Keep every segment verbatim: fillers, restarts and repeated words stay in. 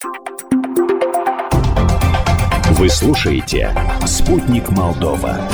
Вы слушаете «Спутник Молдова».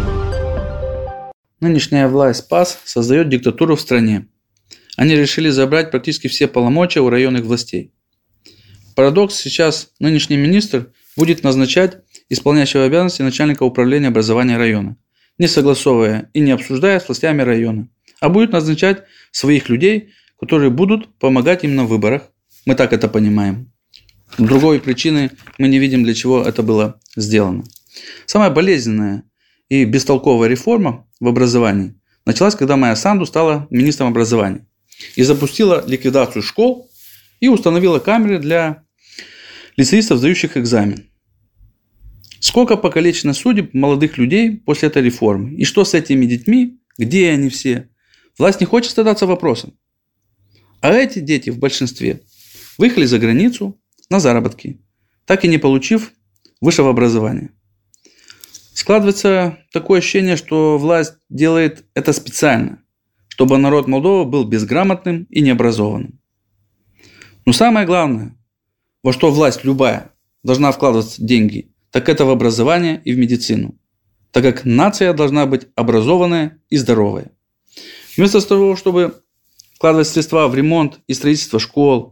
Нынешняя власть ПАС создает диктатуру в стране. Они решили забрать практически все полномочия у районных властей. Парадокс: сейчас нынешний министр будет назначать исполняющего обязанности начальника управления образования района, не согласовывая и не обсуждая с властями района, а будет назначать своих людей, которые будут помогать им на выборах. Мы так это понимаем. Другой причины мы не видим, для чего это было сделано. Самая болезненная и бестолковая реформа в образовании началась, когда Майя Санду стала министром образования и запустила ликвидацию школ и установила камеры для лицеистов, сдающих экзамен. Сколько покалечено судеб молодых людей после этой реформы? И что с этими детьми? Где они все? Власть не хочет задаться вопросом. А эти дети в большинстве выехали за границу на заработки, так и не получив высшего образования. Складывается такое ощущение, что власть делает это специально, чтобы народ Молдовы был безграмотным и необразованным. Но самое главное, во что власть любая должна вкладывать деньги, так это в образование и в медицину, так как нация должна быть образованная и здоровая. Вместо того, чтобы вкладывать средства в ремонт и строительство школ,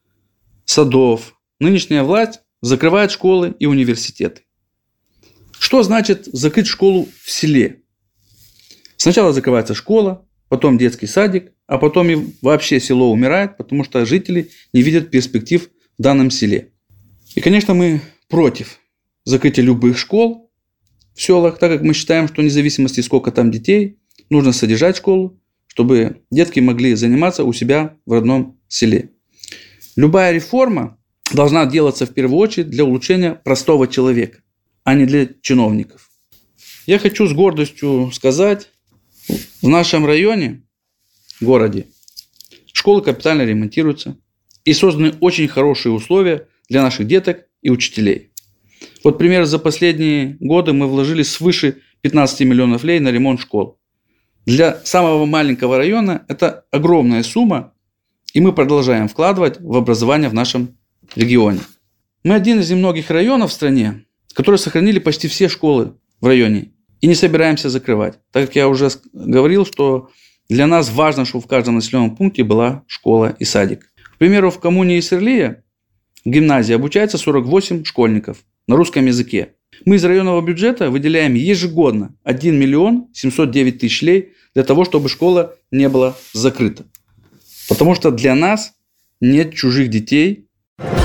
садов, нынешняя власть закрывает школы и университеты. Что значит закрыть школу в селе? Сначала закрывается школа, потом детский садик, а потом и вообще село умирает, потому что жители не видят перспектив в данном селе. И, конечно, мы против закрытия любых школ в селах, так как мы считаем, что вне зависимости, сколько там детей, нужно содержать школу, чтобы детки могли заниматься у себя в родном селе. Любая реформа должна делаться в первую очередь для улучшения простого человека, а не для чиновников. Я хочу с гордостью сказать, в нашем районе, городе, школы капитально ремонтируются и созданы очень хорошие условия для наших деток и учителей. Вот, например, за последние годы мы вложили свыше пятнадцать миллионов лей на ремонт школ. Для самого маленького района это огромная сумма, и мы продолжаем вкладывать в образование в нашем регионе. Мы один из немногих районов в стране, которые сохранили почти все школы в районе и не собираемся закрывать. Так как я уже говорил, что для нас важно, чтобы в каждом населенном пункте была школа и садик. К примеру, в коммуне Исырлия в гимназии обучается сорок восемь школьников на русском языке. Мы из районного бюджета выделяем ежегодно один миллион семьсот девять тысяч лей для того, чтобы школа не была закрыта. Потому что для нас нет чужих детей.